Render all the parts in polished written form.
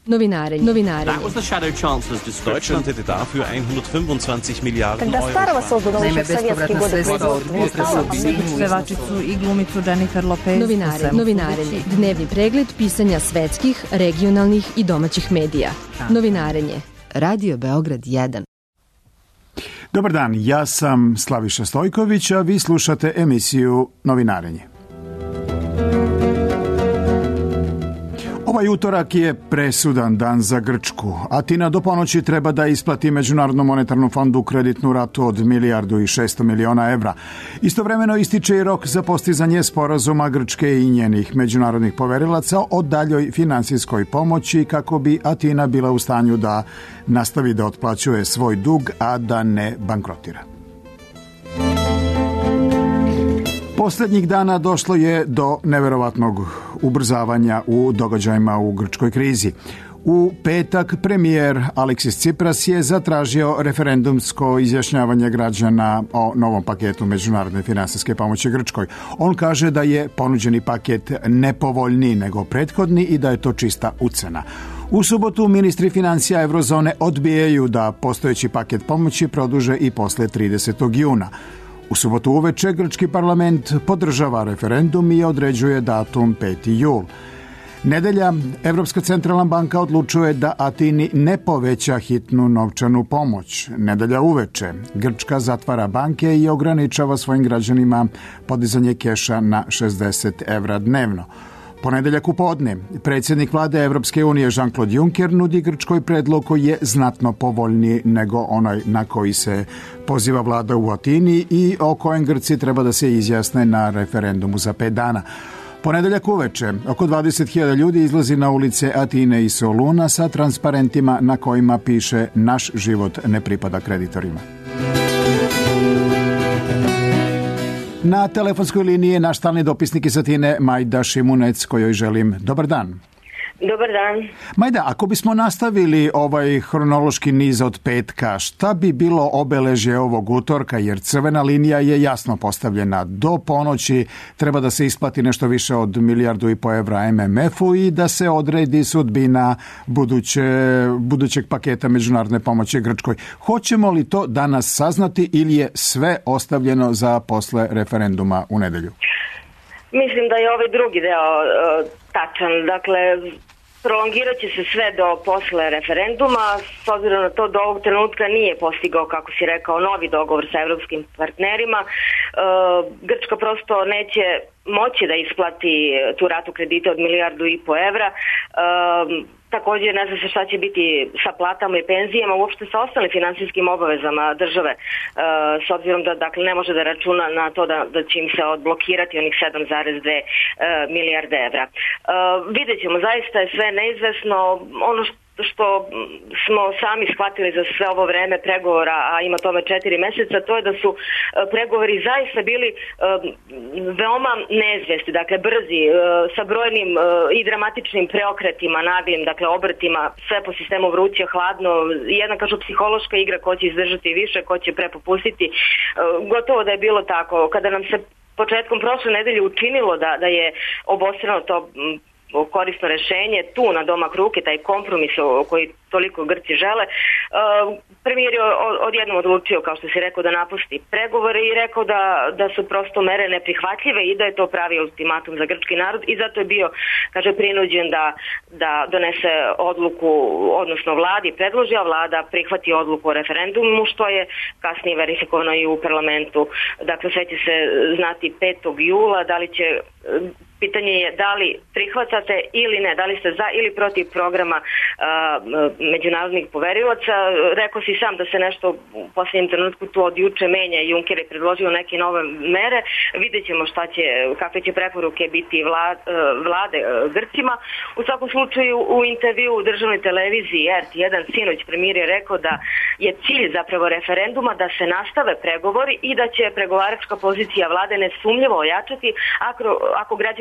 Novinarenje. That was the Shadow Chancellor's description. Deutschland hätte dafür 125 Milijarden Когда старого создано еще в советские годы производства, pevačicu i glumicu Jennifer Lopez. Novinarenje. Dnevni pregled pisanja svetskih, regionalnih i domaćih medija. Novinarenje. Radio Beograd 1. Dobar dan, ja sam Slaviša Stojković, a vi slušate emisiju Novinarenje. Ovaj utorak je presudan dan za Grčku. Atina do ponoći treba da isplati Međunarodnom monetarnom fondu kreditnu ratu od 1,6 milijardi evra. Istovremeno ističe i rok za postizanje sporazuma Grčke i njenih međunarodnih poverilaca o daljoj finansijskoj pomoći kako bi Atina bila u stanju da nastavi da otplaćuje svoj dug, a da ne bankrotira. Posljednjih dana došlo je do neverovatnog ubrzavanja u događajima u grčkoj krizi. U petak premijer Aleksis Tsipras je zatražio referendumsko izjašnjavanje građana o novom paketu međunarodne finansijske pomoći Grčkoj. On kaže da je ponuđeni paket nepovoljniji nego prethodni i da je to čista ucena. U subotu ministri financija Eurozone odbijaju da postojeći paket pomoći produže i posle 30. juna. U subotu uveče grčki parlament podržava referendum i određuje datum 5. jul. Nedelja, Evropska centralna banka odlučuje da Atini ne poveća hitnu novčanu pomoć. Nedelja uveče, Grčka zatvara banke i ograničava svojim građanima podizanje keša na 60 evra dnevno. Ponedeljak u podne, predsjednik vlade Evropske unije Jean-Claude Juncker nudi Grčkoj predlog koji je znatno povoljniji nego onaj na koji se poziva vlada u Atini i o kojem Grci treba da se izjasne na referendumu za 5 dana. Ponedeljak uveče, oko 20.000 ljudi izlazi na ulice Atine i Soluna sa transparentima na kojima piše "Naš život ne pripada kreditorima". Na telefonskoj liniji je naš stalni dopisnik iz Atine Majda Šimunec, kojoj želim dobar dan. Dobar dan. Majda, ako bismo nastavili ovaj hronološki niz od petka, šta bi bilo obeležje ovog utorka, jer crvena linija je jasno postavljena. Do ponoći treba da se isplati nešto više od 1,5 milijardu evra MMF-u i da se odredi sudbina budućeg paketa međunarodne pomoći Grčkoj. Hoćemo li to danas saznati ili je sve ostavljeno za posle referenduma u nedelju? Mislim da je ovaj drugi deo tačan. Dakle, prolongirat će se sve do posle referenduma, s obzirom na to da ovog trenutka nije postigao, kako si rekao, novi dogovor sa evropskim partnerima. Grčka prosto neće moći da isplati tu ratu kredita od 1,5 milijardu evra. Također ne zna se šta će biti sa platama i penzijama, uopšte sa ostalim finansijskim obavezama države, s obzirom da dakle, ne može da računa na to da će im se odblokirati onih 7,2 milijarde evra. Vidjet ćemo, zaista je sve neizvesno. Ono što smo sami shvatili za sve ovo vreme pregovora, a ima tome 4 meseca, to je da su pregovori zaista bili veoma neizvesni, dakle brzi, sa brojnim i dramatičnim preokretima, naglim, dakle obrtima, sve po sistemu vruće, hladno, jedna kažu psihološka igra ko će izdržati više, ko će prepopustiti. Gotovo da je bilo tako. Kada nam se početkom prošle nedelje učinilo da je obostrano to korisno rešenje tu na domak ruke, taj kompromis koji toliko Grci žele, premijer je odjednom odlučio, kao što si rekao, da napusti pregovore i rekao da su prosto mere neprihvatljive i da je to pravi ultimatum za grčki narod i zato je bio, kaže, prinuđen da donese odluku, odnosno vladi predloži, a vlada prihvati odluku o referendumu, što je kasnije verifikovano i u parlamentu. Dakle, sve će se znati 5. jula, da li će... Pitanje je da li prihvatate ili ne, da li ste za ili protiv programa međunarodnih poverilaca. Rekao si sam da se nešto u posljednjem trenutku tu od juče menja i Juncker je predložio neke nove mere. Vidjet ćemo kakve će preporuke biti vlade Grcima. U svakom slučaju u intervju u državnoj televiziji RT1 sinoć premijer je rekao da je cilj zapravo referenduma da se nastave pregovori i da će pregovaračka pozicija vlade nesumnjivo ojačati ako građani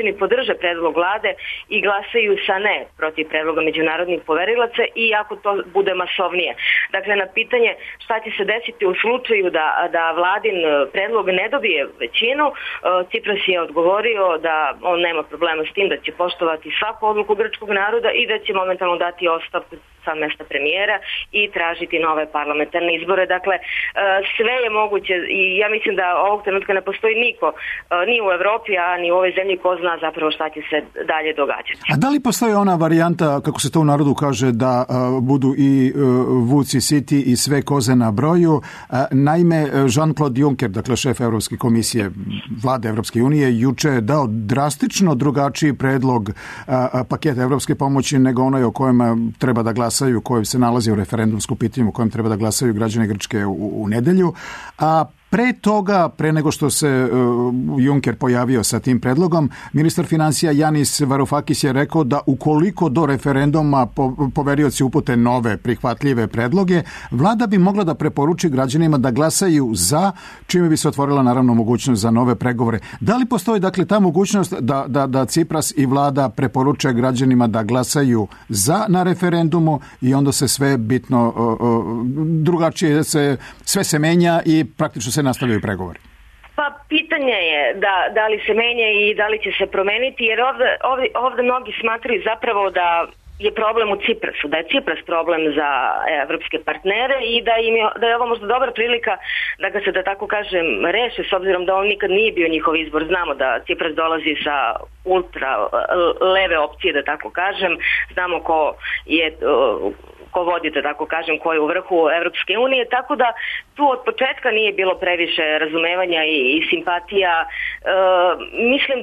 građani podrže predlog vlade i glasaju sa ne protiv predloga međunarodnih poverilaca i ako to bude masovnije. Dakle, na pitanje šta će se desiti u slučaju da vladin predlog ne dobije većinu, Tsipras je odgovorio da on nema problema s tim, da će poštovati svaku odluku grčkog naroda i da će momentalno dati ostavku sa mesta premijera i tražiti nove parlamentarne izbore. Dakle, sve je moguće i ja mislim da ovog trenutka ne postoji niko, ni u Evropi, a ni u ovoj zemlji ko zna zapravo šta će se dalje događati. A da li postoji ona varijanta, kako se to u narodu kaže, da budu i vuci siti i sve koze na broju? Naime, Jean-Claude Juncker, dakle šef Evropske komisije, vlade Evropske unije, juče je dao drastično drugačiji predlog paketa evropske pomoći nego onaj o kojem treba da glasaju, kojem se nalazi u referendumskom pitanju, o kojem treba da glasaju građani Grčke u nedelju. A pre toga, pre nego što se Juncker pojavio sa tim predlogom, ministar financija Yanis Varoufakis je rekao da ukoliko do referenduma poverioci upute nove prihvatljive predloge, vlada bi mogla da preporuči građanima da glasaju za, čime bi se otvorila naravno mogućnost za nove pregovore. Da li postoji dakle ta mogućnost da Tsipras i vlada preporuče građanima da glasaju za na referendumu i onda se sve bitno drugačije, sve se menja i praktično se nastavljaju pregovori? Pa pitanje je da li se menja i da li će se promeniti, jer ovde mnogi smatraju zapravo da je problem u Ciprasu, da je Cipras problem za evropske partnere i da je ovo možda dobra prilika da ga se, da tako kažem, reše, s obzirom da on nikad nije bio njihov izbor. Znamo da Cipras dolazi sa ultra leve opcije, da tako kažem. Znamo ko vodi, da tako kažem, ko je u vrhu Evropske unije, tako da tu od početka nije bilo previše razumevanja i simpatija. Mislim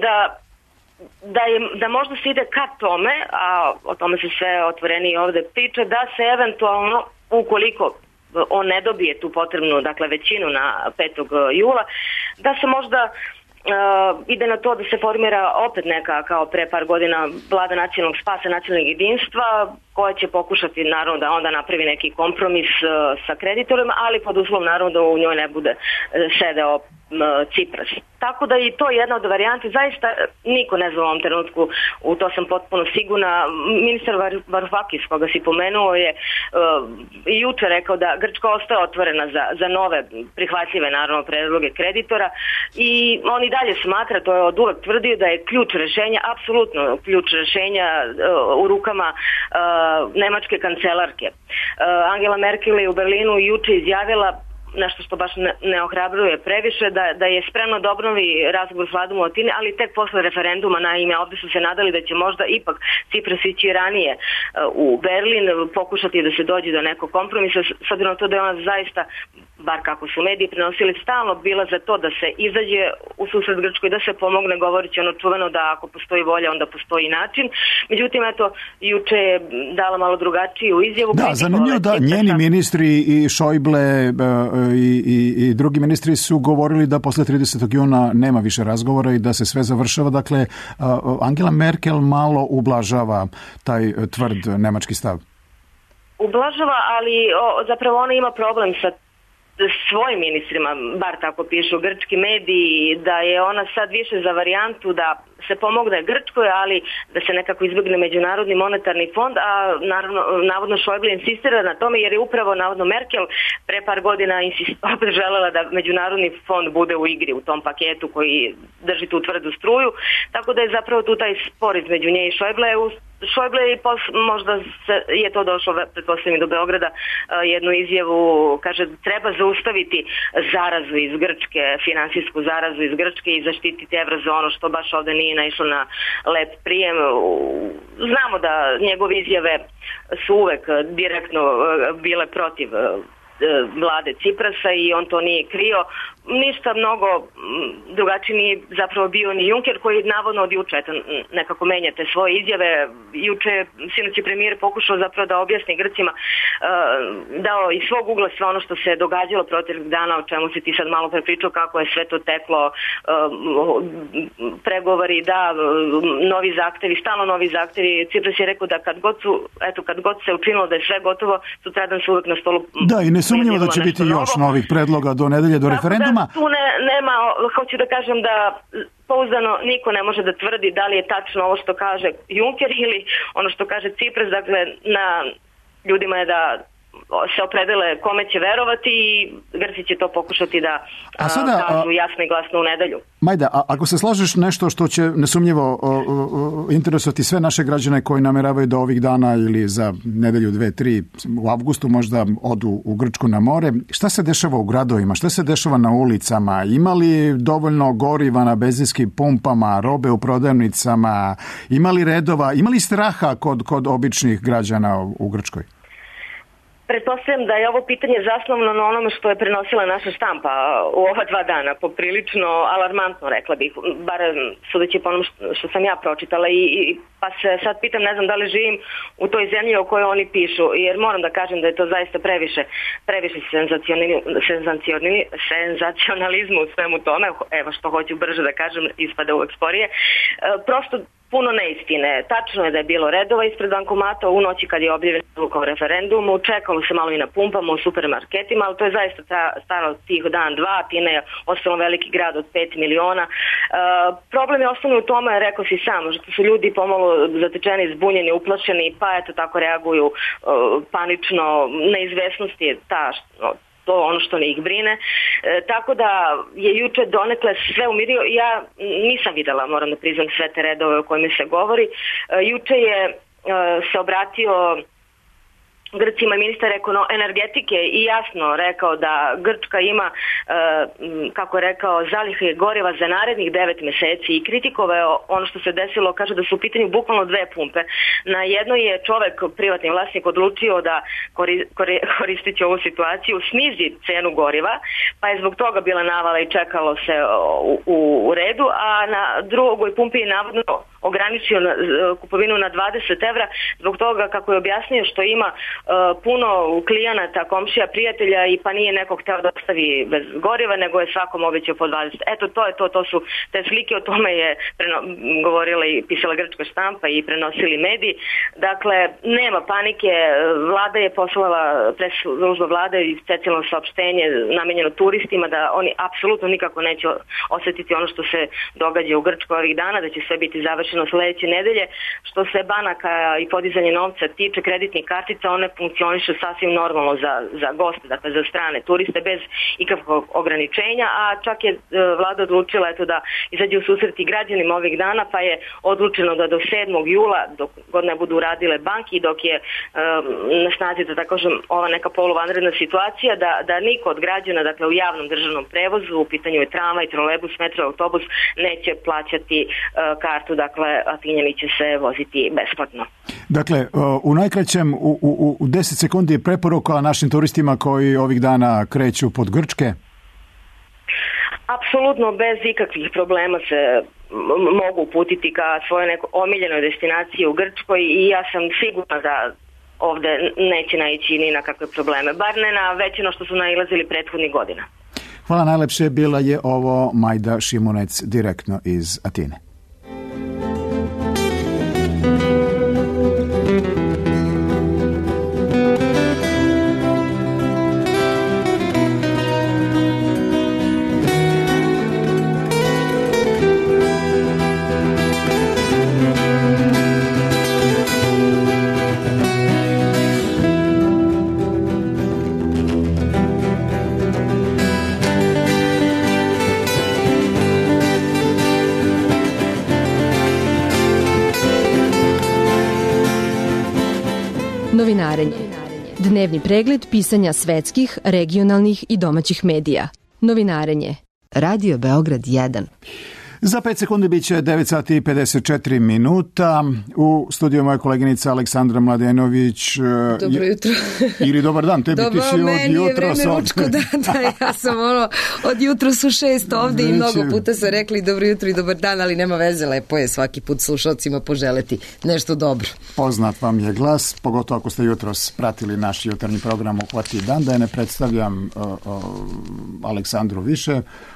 da možda se ide ka tome, a o tome se sve otvoreni ovde priča, da se eventualno, ukoliko on ne dobije tu potrebnu, dakle, većinu na 5. jula, da se možda ide na to da se formira opet neka, kao pre par godina, vlada nacionalnog spasa, nacionalnog jedinstva, koja će pokušati naravno da onda napravi neki kompromis sa kreditorima, ali pod uslovom naravno da u njoj ne bude sedeo Cipras. Tako da i to je jedna od varijante. Zaista niko ne zna u ovom trenutku, u to sam potpuno sigurna. Ministar Varoufakis, koga si pomenuo, je juče rekao da Grčka ostaje otvorena za nove prihvatljive naravno predloge kreditora i on i dalje smatra, to je od uvek tvrdio, da je ključ rešenja, apsolutno ključ rešenja u rukama nemačke kancelarke. Angela Merkel je u Berlinu juče izjavila nešto što baš ne ohrabruje previše, da je spremno da obnovi razgovor s vladom u Atini, ali tek posle referenduma. Naime, ovde su se nadali da će možda ipak Cipras ići ranije u Berlin, pokušati da se dođe do nekog kompromisa, s obzirom na to da je ona zaista, bar kako su mediji prenosili, stalno bila za to da se izađe u susret Grčkoj, da se pomogne, govoreći ono čuveno da ako postoji volja, onda postoji način. Međutim, eto, juče je dala malo drugačiju izjavu. Da, zanimljivo da njeni ministri i Schäuble i drugi ministri su govorili da posle 30. juna nema više razgovora i da se sve završava. Dakle, Angela Merkel malo ublažava taj tvrd nemački stav. Ublažava, ali zapravo ona ima problem sa svojim ministrima, bar tako pišu grčki mediji, da je ona sad više za varijantu da se pomogne Grčkoj, ali da se nekako izbjegne Međunarodni monetarni fond, a navodno Schäuble insistira na tome jer je upravo navodno Merkel pre par godina opet želela da Međunarodni fond bude u igri u tom paketu koji drži tu tvrdu struju, tako da je zapravo tu taj spor između nje i Schäuble i možda je to došlo, pretpostavljam, do Beograda, jednu izjavu, kaže, treba zaustaviti zarazu iz Grčke, finansijsku zarazu iz Grčke i zaštititi evrozonu, što baš ovde nije naišlo na lep prijem. Znamo da njegove izjave su uvek direktno bile protiv vlade Ciprasa i on to nije krio. Ništa mnogo drugačiji nije zapravo bio ni Juncker, koji navodno od juče nekako menjate svoje izjave. Juče, sinoć je premijer pokušao zapravo da objasni Grcima, dao iz svog ugla sve ono što se događalo proteklih dana, o čemu si ti sad malo prepričao, kako je sve to teklo, pregovori, da, novi zahtevi, stalno novi zahtevi. Cipras je rekao da kad god se učinilo da je sve gotovo, sutradan su uvek na stolu. Da, i ne nesumnjivo da će biti još novih predloga do nedelje, do referenduma. Da, tu nema, hoću da kažem da pouzdano niko ne može da tvrdi da li je tačno ovo što kaže Juncker ili ono što kaže Cipras, dakle na ljudima je da se opredele kome će verovati i Grci će to pokušati da kažu jasno i glasno u nedelju. Majda, ako se slažeš nešto što će nesumnjivo interesovati sve naše građane koji nameravaju da ovih dana ili za nedelju, 2-3 u avgustu možda odu u Grčku na more, šta se dešava u gradovima, šta se dešava na ulicama, ima li dovoljno goriva na benzinskim pumpama, robe u prodavnicama, ima li redova, ima li straha kod običnih građana u Grčkoj? Pretpostavljam da je ovo pitanje zasnovano na onome što je prenosila naša štampa u ova 2 dana, poprilično alarmantno, rekla bih, bar sudeći po onom što sam ja pročitala pa se sad pitam, ne znam da li živim u toj zemlji o kojoj oni pišu, jer moram da kažem da je to zaista previše senzacionalizmu u svemu tome, evo što hoću brže da kažem, ispada uvek sporije, prosto puno neistine. Tačno je da je bilo redova ispred bankomata u noći kad je objavljen odluka o referendumu, čekalo se malo i na pumpama u supermarketima, ali to je zaista staro tih dan, 2, Atina je ostalo veliki grad od 5 miliona. Problem je osnovno u tome, rekao si sam, što su ljudi pomalo zatečeni, zbunjeni, uplašeni, pa eto tako reaguju panično, neizvesnost je to ono što ne ih brine. Tako da je juče donekle sve umirio. Ja nisam videla, moram da priznam, sve te redove o kojima se govori. Juče je se obratio Grcima ministar energetike i jasno rekao da Grčka ima, kako je rekao, zalihe goriva za narednih 9 meseci i kritikovao ono što se desilo, kaže da su u pitanju bukvalno 2 pumpe. Na jednoj je čovek, privatni vlasnik, odlučio da koristeći ovu situaciju snizi cenu goriva, pa je zbog toga bila navala i čekalo se u redu, a na drugoj pumpi je navodno ograničio kupovinu na 20 evra zbog toga, kako je objasnio, što ima puno klijenata, komšija, prijatelja i pa nije nekog hteo da ostavi bez goriva, nego je svakom obećao po 20. Eto, to su te slike, o tome je govorila i pisala grčka štampa i prenosili mediji. Dakle, nema panike, vlada je poslala, služba vlade i specijalno saopštenje namenjeno turistima da oni apsolutno nikako neće osetiti ono što se događa u Grčkoj ovih dana, da će sve biti završeno sledeće nedelje. Što se banaka i podizanje novca tiče, kreditnih kartica, one funkcionišu sasvim normalno za goste, dakle za strane turiste, bez ikakvog ograničenja, a čak je vlada odlučila da izađe u susret i građanima ovih dana, pa je odlučeno da do 7. jula, dok god ne budu uradile banki, dok je na snazi, da tako kažem, ova neka poluvanredna situacija, da niko od građana, dakle u javnom državnom prevozu, u pitanju je tramvaj, trolejbus, metro, autobus, neće plaćati kartu, dakle Atinjani će se voziti besplatno. Dakle, u najkraćem, u 10 sekundi je preporuka našim turistima koji ovih dana kreću pod Grčke? Apsolutno bez ikakvih problema se mogu uputiti ka svojoj nekoj omiljenoj destinaciji u Grčkoj i ja sam sigurna da ovde neće naići ni na kakve probleme, bar ne na većino što su nailazili prethodnih godina. Hvala najlepše, bila je ovo Majda Šimunec direktno iz Atine. Novinarenje. Dnevni pregled pisanja svetskih, regionalnih i domaćih medija. Novinarenje. Radio Beograd 1. Za 5 sekundi bit će 9 sati i 54 minuta. U studiju moja koleginica Aleksandra Mladenović. Dobro jutro. Ili dobar dan, tebi ti si od jutra. Ja sam od jutra su 6 ovde i mnogo puta su rekli dobro jutro i dobar dan, ali nema veze, lepo je svaki put slušalcima poželeti nešto dobro. Poznat vam je glas, pogotovo ako ste jutros pratili naš jutarnji program Uhvati dan, da je ne predstavljam Aleksandru više.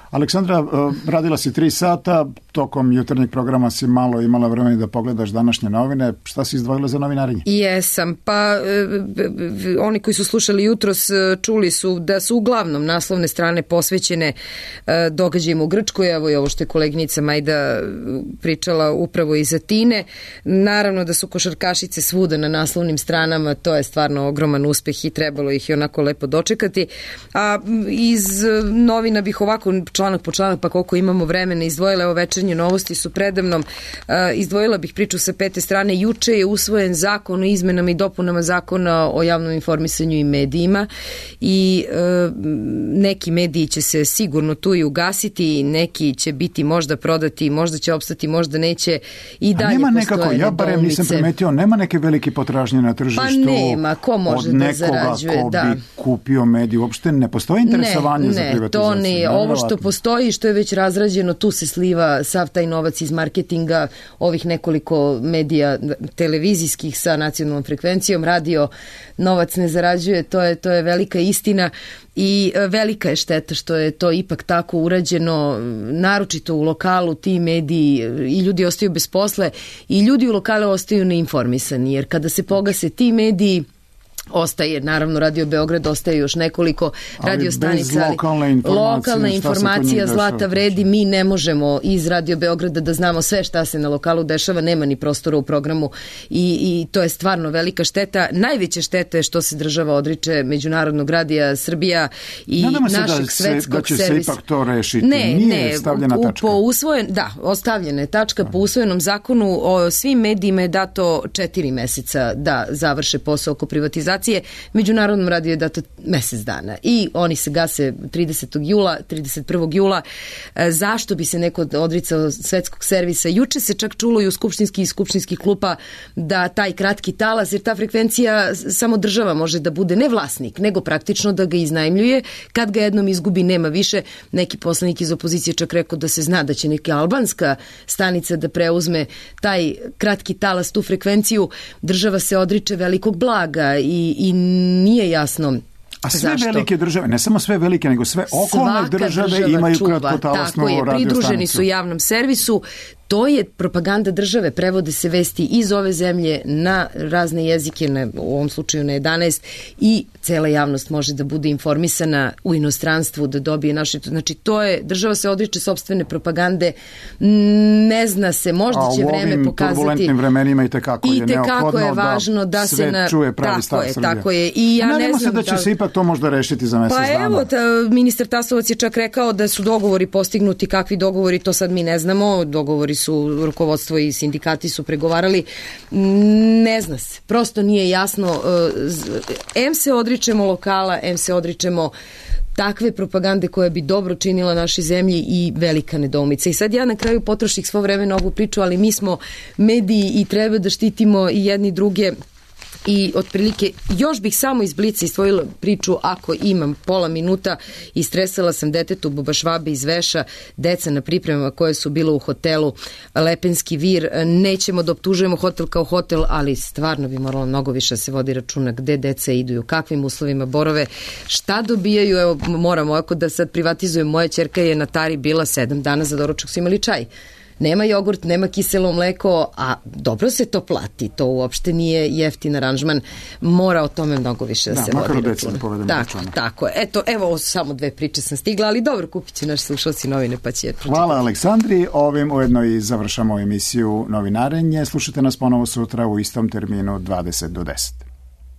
Aleksandra, radila si 3 sata, tokom jutarnjeg programa si malo imala vremena da pogledaš današnje novine. Šta si izdvojila za novinarenje? Jesam, pa oni koji su slušali jutros čuli su da su uglavnom naslovne strane posvećene događajima u Grčkoj, evo i ovo što je koleginica Majda pričala upravo iz Atine. Naravno da su košarkašice svuda na naslovnim stranama, to je stvarno ogroman uspeh i trebalo ih i onako lepo dočekati. A iz novina bih ovako članak po članak, pa koliko imamo vremena, izdvojila. Evo, Večernje novosti su predamnom. Izdvojila bih priču sa 5. strane. Juče je usvojen zakon o izmenama i dopunama zakona o javnom informisanju i medijima i neki mediji će se sigurno tu i ugasiti, neki će biti možda prodati, možda će opstati, možda neće, i dalje nema postoje nekako, ja barem nisam primetio, nema neke velike potražnje na tržištu. Pa nema, ko može da zarađuje? Ko bi kupio mediju, uopšte ne postoji interesovanje za privatizaciju. To ne, ovo što postoji, što je već razrađeno, tu se sliva sav taj novac iz marketinga, ovih nekoliko medija televizijskih sa nacionalnom frekvencijom, radio novac ne zarađuje, to je velika istina i velika je šteta što je to ipak tako urađeno, naročito u lokalu. Ti mediji i ljudi ostaju bez posle i ljudi u lokale ostaju neinformisani, jer kada se pogase ti mediji, ostaje, naravno, Radio Beograd, ostaje još nekoliko radio stanica, ali lokalna informacija zlata vredi. Mi ne možemo iz Radio Beograda da znamo sve šta se na lokalu dešava, nema ni prostora u programu i to je stvarno velika šteta. Najveća šteta je što se država odriče Međunarodnog radija Srbija i našeg svetskog servisa. Da će se ipak to rešiti. Nije stavljena tačka. Ostavljena je tačka. Po usvojenom zakonu o svim medijima je dato 4 meseca da završe posao oko privatizacije. Međunarodnom radiju je dato mesec dana i oni se gase 31. jula. Zašto bi se neko odricao svetskog servisa? Juče se čak čulo i u skupštinskih klupa da taj kratki talas, jer ta frekvencija samo država može da bude ne vlasnik, nego praktično da ga iznajmljuje. Kad ga jednom izgubi, nema više. Neki poslanik iz opozicije čak rekao da se zna da će neka albanska stanica da preuzme taj kratki talas, tu frekvenciju. Država se odriče velikog blaga i nije jasno. A sve velike države, ne samo sve velike, nego sve okolne države imaju kratkotalasnu radio stanicu. Pridruženi su javnom servisu. To je propaganda države, prevode se vesti iz ove zemlje na razne jezike, u ovom slučaju na 11, i cela javnost može da bude informisana u inostranstvu, da dobije naše... Znači, to je, država se odriče sopstvene propagande, ne zna se, možda će vreme pokazati... A u ovim turbulentnim vremenima i tekako je neophodno da sve čuje pravi stav Srbije. Tako je. I ja nadamo se da će se ipak to možda rešiti za mesec dana. Pa evo, ministar Tasovac je čak rekao da su dogovori postignuti. Kakvi dogovori, to sad mi ne znamo. Dogovori su, rukovodstvo i sindikati su pregovarali. Ne zna se. Prosto nije jasno. Em se odričemo lokala, em se odričemo takve propagande koja bi dobro činila našoj zemlji i velika nedoumica. I sad ja na kraju potroših svo vreme na ovu priču, ali mi smo mediji i treba da štitimo i jedni druge. I otprilike, još bih samo iz Blica izdvojila priču, ako imam pola minuta. Istresala sam detetu Buba Švabe iz Veša, deca na pripremama koje su bila u hotelu Lepenski vir. Nećemo da optužujemo hotel kao hotel, ali stvarno bi moralo mnogo više se vodi računa gde deca idu i u kakvim uslovima borove, šta dobijaju. Evo, moramo, ako da sad privatizujem, moja ćerka je na Tari bila 7 dana, za doručak su imali čaj. Nema jogurt, nema kiselo mleko, a dobro se to plati. To uopšte nije jeftin aranžman. Mora o tome mnogo više da se vodi računa. Tako je. Eto, evo, samo 2 priče sam stigla, ali dobro, kupit će naši slušalci novine, pa će pročitati. Hvala Aleksandri. Ovim ujedno i završamo emisiju Novinarenje. Slušajte nas ponovo sutra u istom terminu 20 do 10.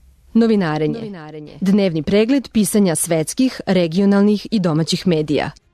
Novinarenje. Dnevni pregled pisanja svetskih, regionalnih i domaćih medija.